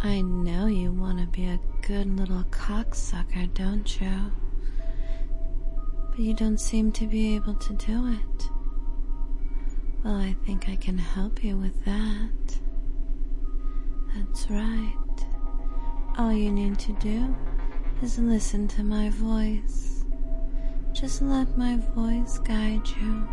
I know you want to be a good little cocksucker, don't you? But you don't seem to be able to do it. Well, I think I can help you with that. That's right. All you need to do is listen to my voice. Just let my voice guide you.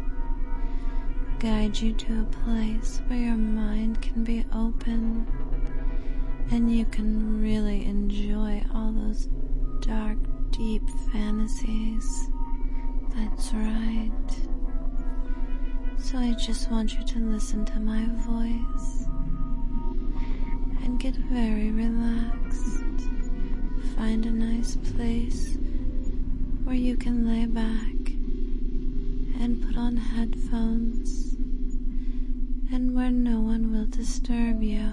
Guide you to a place where your mind can be open and you can really enjoy all those dark, deep fantasies. That's right. So I just want you to listen to my voice and get very relaxed. Find a nice place where you can lay back and put on headphones and where no one will disturb you.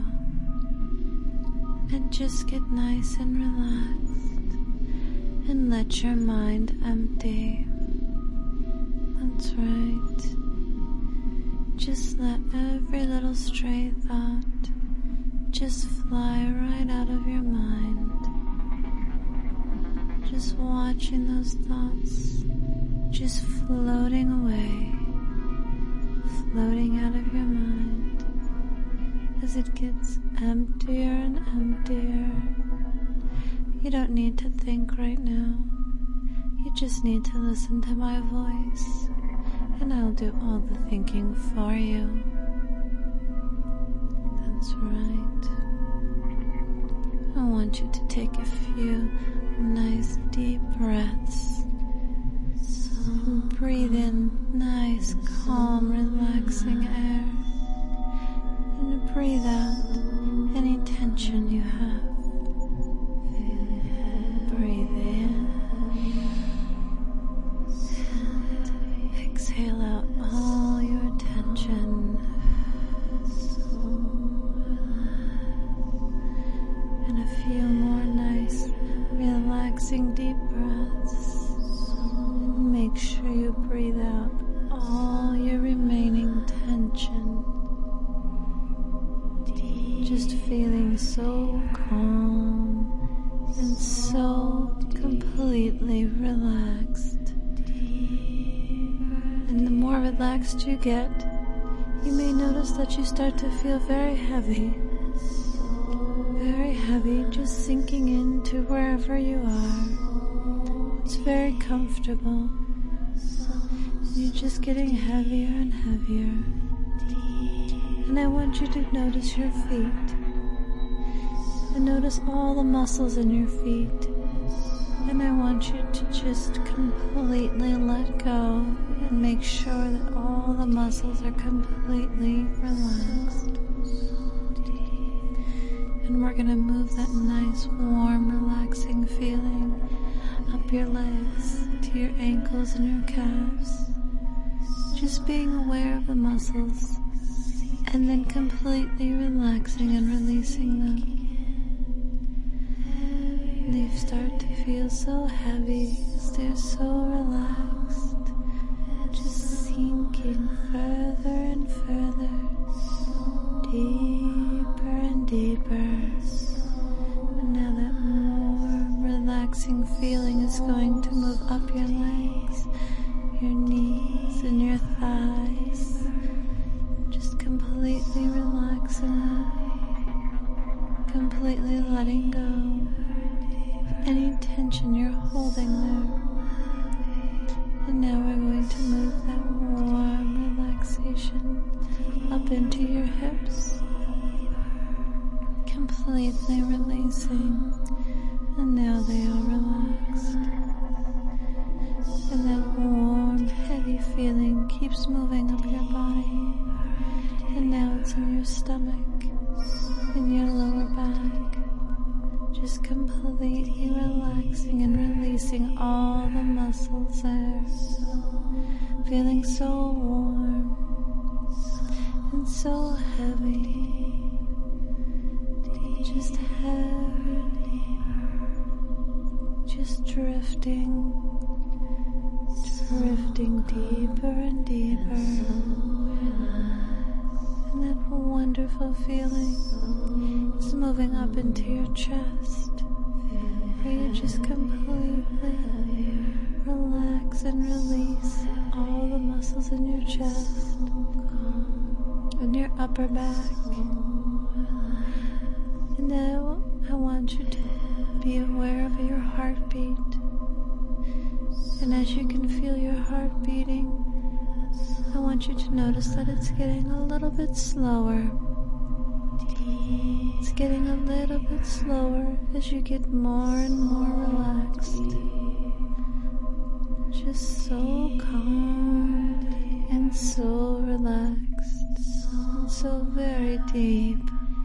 And just get nice and relaxed and let your mind empty. That's right. Just let every little stray thought just fly right out of your mind. Just watching those thoughts just floating away, floating out of your mind as it gets emptier and emptier. You don't need to think right now. You just need to listen to my voice, and I'll do all the thinking for you. That's right. I want you to take a few nice deep breaths. Breathe in nice, calm, relaxing air, and breathe out any tension you have. Breathe in and exhale out all your tension. And a few more nice, relaxing deep breaths. Make sure you breathe out all your remaining tension. Just feeling so calm and so completely relaxed. And the more relaxed you get, you may notice that you start to feel very heavy. Very heavy, just sinking into wherever you are. It's very comfortable. You're just getting heavier and heavier. And I want you to notice your feet. And notice all the muscles in your feet. And I want you to just completely let go and make sure that all the muscles are completely relaxed. And we're going to move that nice, warm, relaxing feeling up your legs to your ankles and your calves. Just being aware of the muscles and then completely relaxing and releasing them. They start to feel so heavy as they're so relaxed, just sinking further and further, deeper and deeper. And now that more relaxing feeling is going to move up your legs, your knees and your thighs, just completely relaxing them, completely letting go of any tension you're holding there. And now we're going to move that warm relaxation up into your hips, completely releasing, and now they are relaxed. And that warm, heavy feeling keeps moving up your body. And now it's in your stomach, in your lower back. Just completely relaxing and releasing all the muscles there. Feeling so warm and so heavy. Just heavy. Just drifting deeper and deeper. And And that wonderful feeling is moving up into your chest, where you just completely relax and release all the muscles in your chest and your upper back. And now I want you to be aware of your heartbeat. And as you can feel your heart beating, I want you to notice that it's getting a little bit slower. It's getting a little bit slower as you get more and more relaxed. Just so calm and so relaxed, and so very deep.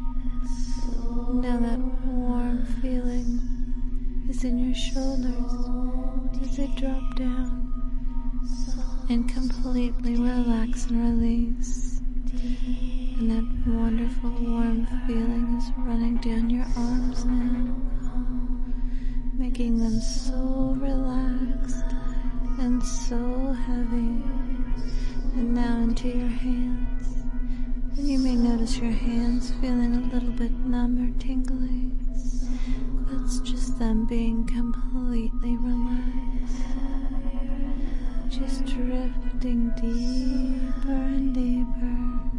Now that warm feeling is in your shoulders as they drop down and completely relax and release. And that wonderful warm feeling is running down your arms now, making them so relaxed and so heavy. And now into your hands. And you may notice your hands feeling a little bit numb or tingly. That's just them being completely relaxed. Just drifting deeper and deeper.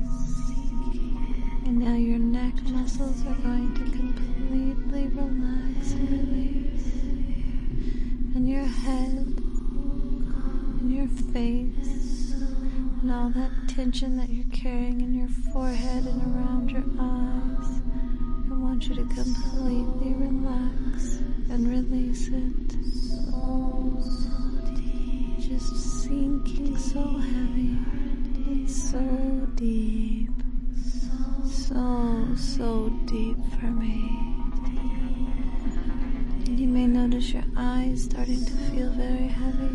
And now your neck muscles are going to completely relax and release. And your head, and your face, and all that tension that you're carrying in your forehead and around your eyes. I want you to completely relax and release it. Just sinking so heavy and so deep. So deep for me. And you may notice your eyes starting to feel very heavy.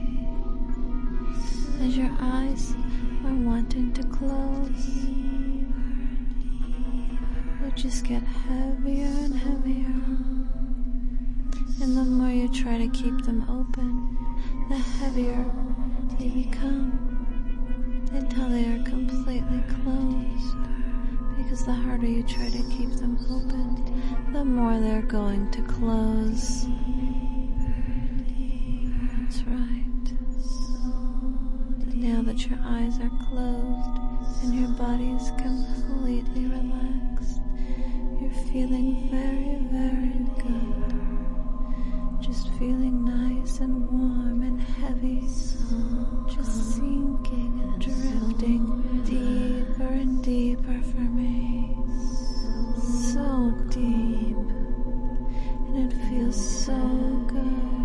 As your eyes are wanting to close, they just get heavier and heavier. And the more you try to keep them open, the heavier they become, until they are completely closed. Because the harder you try to keep them open, the more they're going to close. That's right. Now that your eyes are closed and your body is completely relaxed, you're feeling very, very good. Just feeling nice and warm and heavy, just sinking and drifting deeper and deeper for me. So deep, and it feels so good.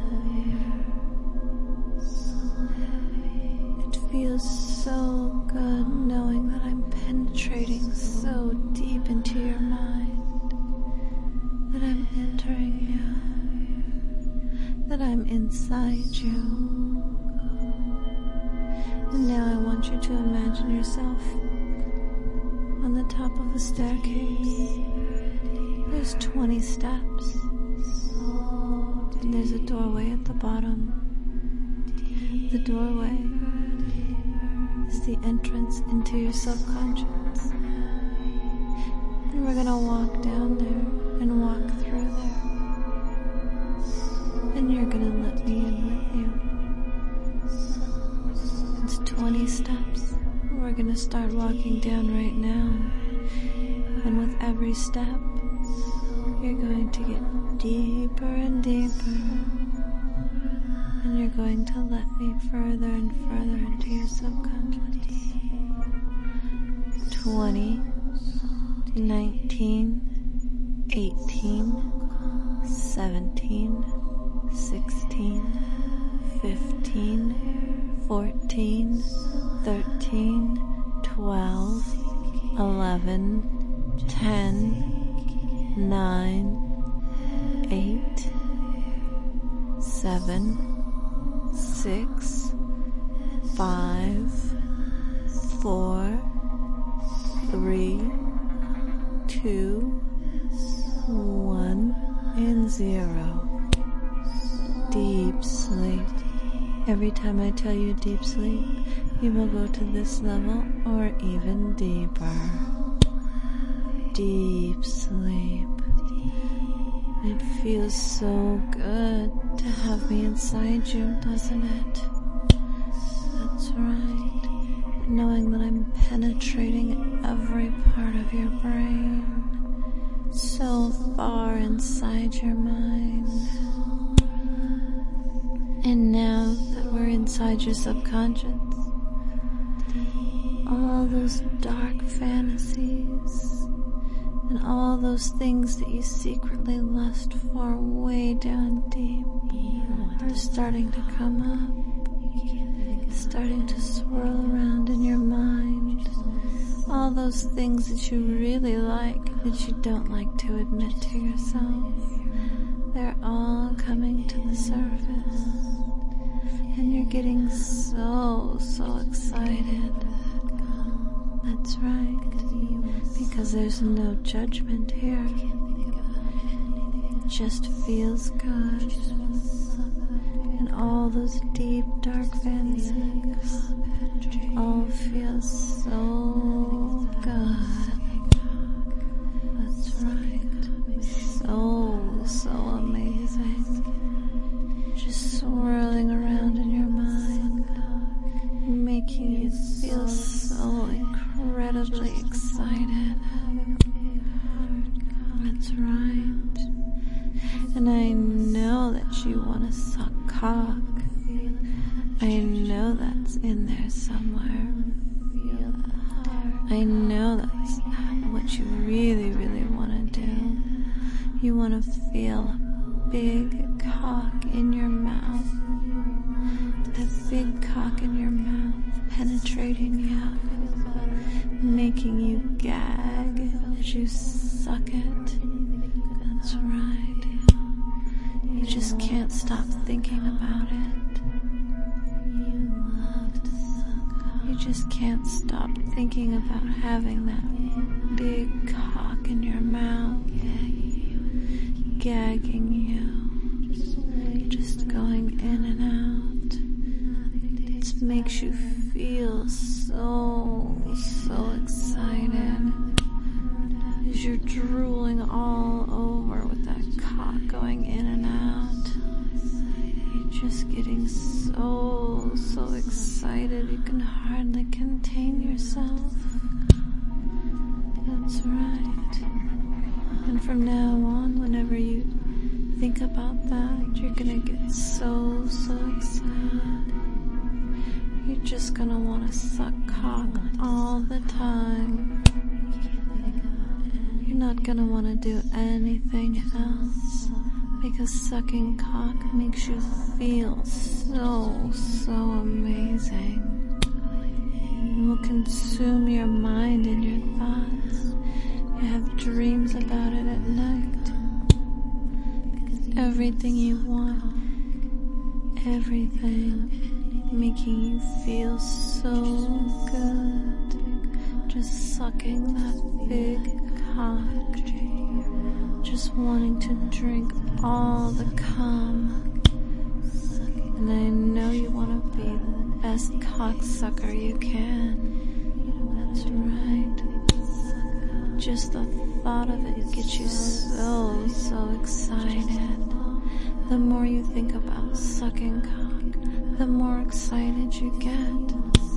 It feels so good knowing that I'm penetrating so deep into your mind, that I'm entering you, that I'm inside you. And now I want you to imagine yourself on the top of a staircase. There's 20 steps, and there's a doorway at the bottom. The doorway is the entrance into your subconscious. And we're gonna walk down there and walk through there. And you're gonna let me in with you. It's 20 steps. We're gonna start walking down right now. And with every step, you're going to get deeper and deeper. And you're going to let me further and further into your subconscious. 20, 19, 18, 17, 16, 15, 14, 13, 12, 11, 10, 9, 8, 7, 6, 5, 4, 3, 2, 1, and 0. Deep sleep Every time I tell you deep sleep, you will go to this level or even deeper. Deep sleep. It feels so good to have me inside you, doesn't it? That's right. Knowing that I'm penetrating every part of your brain, so far inside your mind. And now that we're inside your subconscious, all those dark fantasies and all those things that you secretly lust for way down deep are starting to come up, starting to swirl around in your mind. All those things that you really like that you don't like to admit to yourself, they're all coming to the surface. And you're getting so excited. That's right. Because there's no judgment here. It just feels good. And all those deep, dark fantasies all feel so good. That's right. So amazing. Just swirling around in your mind, making you feel so incredibly excited. That's right. And I know that you want to suck cock. I know that's in there somewhere. I know that's what you really want to do. You want to feel a big cock in your mouth. That big cock in your mouth penetrating you, making you gag as you suck it. That's right. You just can't stop thinking about it. You just can't stop thinking about having that big cock in your mouth, gagging you, just going in and out. It makes you feel so excited as you're drooling all over with that cock going in and out. You're just getting so excited you can hardly contain yourself. That's right. And from now on, whenever you think about that, you're gonna get so excited. You're just gonna want to suck cock all the time. You're not gonna want to do anything else, because sucking cock makes you feel so amazing. It will consume your mind and your thoughts. You have dreams about it at night. Everything you want, everything, making you feel so good. Just sucking that big cock. Just wanting to drink all the cum. And I know you want to be the best cocksucker you can. That's right. Just the thought of it gets you so excited. The more you think about sucking cock, the more excited you get.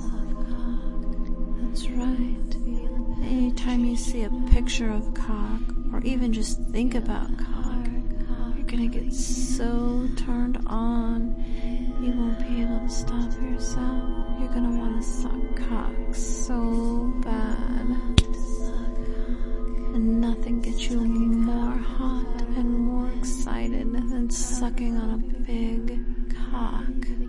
That's right. Anytime you see a picture of cock, or even just think about cock, you're gonna get so turned on, you won't be able to stop yourself. You're gonna want to suck cock so bad. And nothing gets you more hot and more excited than sucking on a big cock.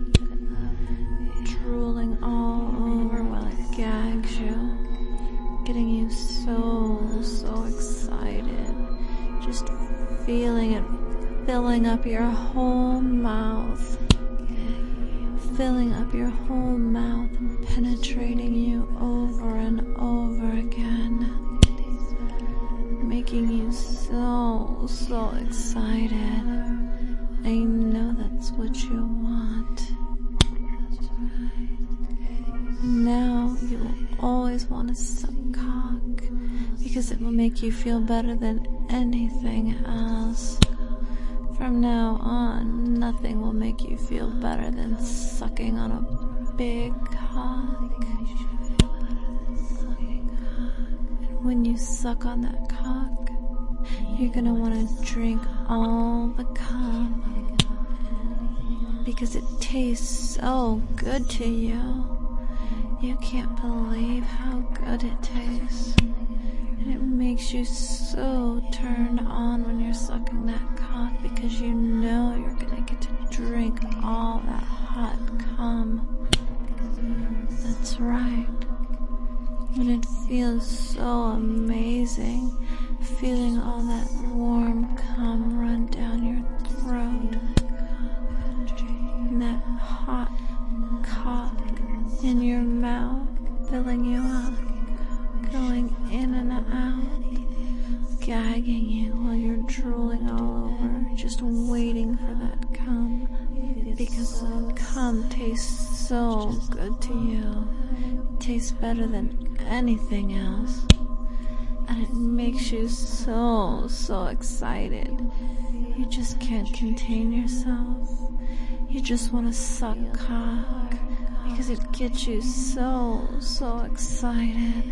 Drooling all over while it gags you. Getting you so excited. Just feeling it filling up your whole mouth. Filling up your whole mouth and penetrating you over and over again. Making you so excited. I know that's what you want. From now, you will always want to suck cock because it will make you feel better than anything else. From now on, nothing will make you feel better than sucking on a big cock. And when you suck on that cock, you're gonna want to drink all the cum because it tastes so good to you. You can't believe how good it tastes. And it makes you so turned on when you're sucking that cock because you know you're gonna get to drink all that hot cum. That's right. And it feels so amazing feeling all that warm cum run down your throat. And that hot cock in your mouth, filling you up, going in and out, gagging you while you're drooling all over, just waiting for that cum, because the cum tastes so good to you. It tastes better than anything else, and it makes you so excited. You just can't contain yourself. You just want to suck cock because it gets you so excited.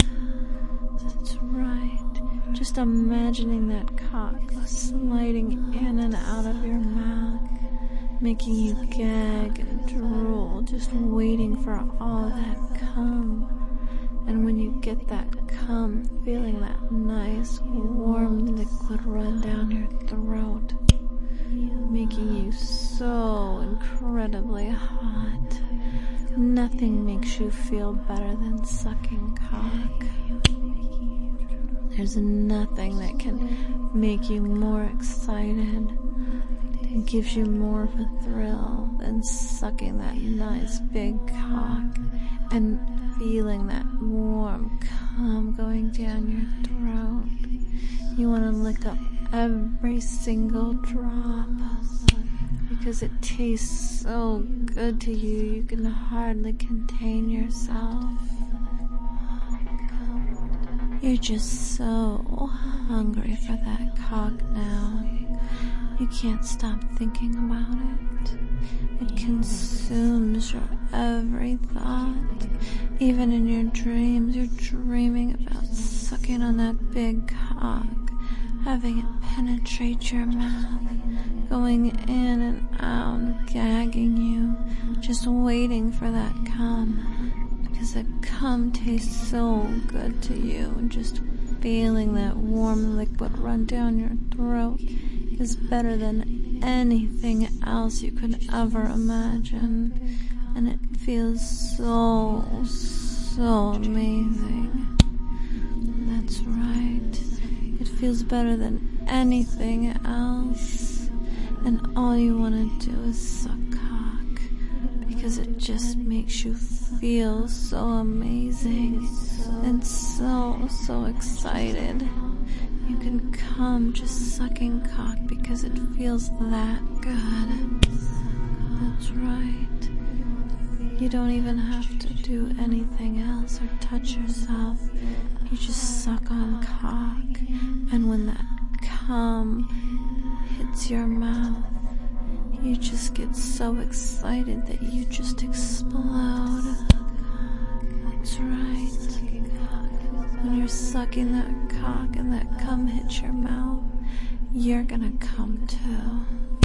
That's right. Just imagining that cock sliding in and out of your mouth, making you gag and drool, just waiting for all that cum. And when you get that cum, feeling that nice warm liquid run down your throat, making you so incredibly hot. Nothing makes you feel better than sucking cock. There's nothing that can make you more excited and gives you more of a thrill than sucking that nice big cock and feeling that warm cum going down your throat. You want to lick up every single drop because it tastes so good to you, you can hardly contain yourself. You're just so hungry for that cock now. You can't stop thinking about it. It consumes your every thought. Even in your dreams, you're dreaming about sucking on that big cock, having it penetrate your mouth, going in and out, gagging you, just waiting for that cum. Because the cum tastes so good to you, and just feeling that warm liquid run down your throat is better than anything else you could ever imagine. And it feels so amazing. That's right. It feels better than anything else. And all you want to do is suck cock, because it just makes you feel so amazing and so excited. You can come just sucking cock because it feels that good. That's right. You don't even have to do anything else or touch yourself. You just suck on cock, and when that cum hits your mouth, you just get so excited that you just explode. That's right. When you're sucking that cock and that cum hits your mouth, you're gonna come too.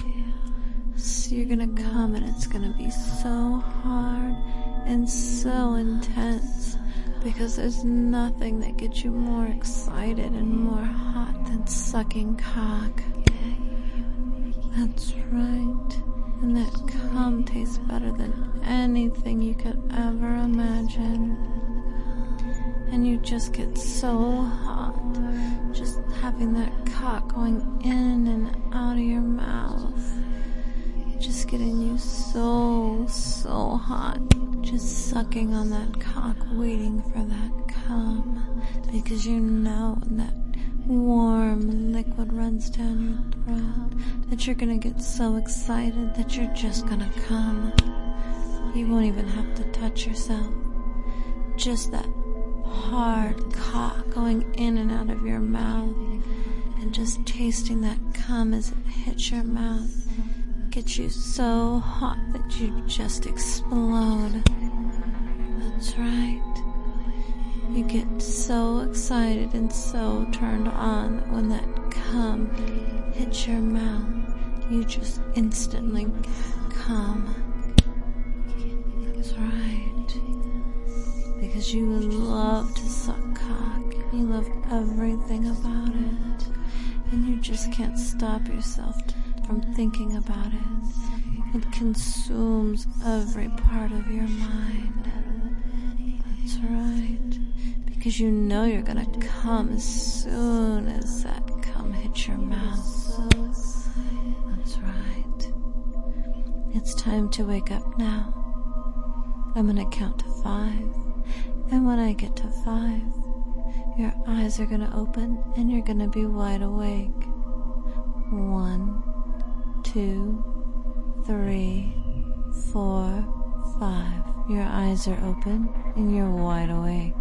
So you're gonna come, and it's gonna be so hard and so intense, because there's nothing that gets you more excited and more hot than sucking cock. That's right. And that cum tastes better than anything you could ever imagine. And you just get so hot just having that cock going in and out of your mouth. Just getting you so hot, just sucking on that cock, waiting for that cum, because you know that warm liquid runs down your throat, that you're gonna get so excited that you're just gonna come. You won't even have to touch yourself. just that hard cock going in and out of your mouth, and just tasting that cum as it hits your mouth gets you so hot that you just explode. That's right. You get so excited and so turned on that when that cum hits your mouth, you just instantly come. That's right. Because you love to suck cock. You love everything about it. And you just can't stop yourself from thinking about it. It consumes every part of your mind. That's right. Because you know you're gonna come as soon as that cum hits your mouth. That's right. It's time to wake up now. I'm gonna count to 5. And when I get to 5, your eyes are gonna open and you're gonna be wide awake. 1, 2, 3, 4, 5. Your eyes are open and you're wide awake.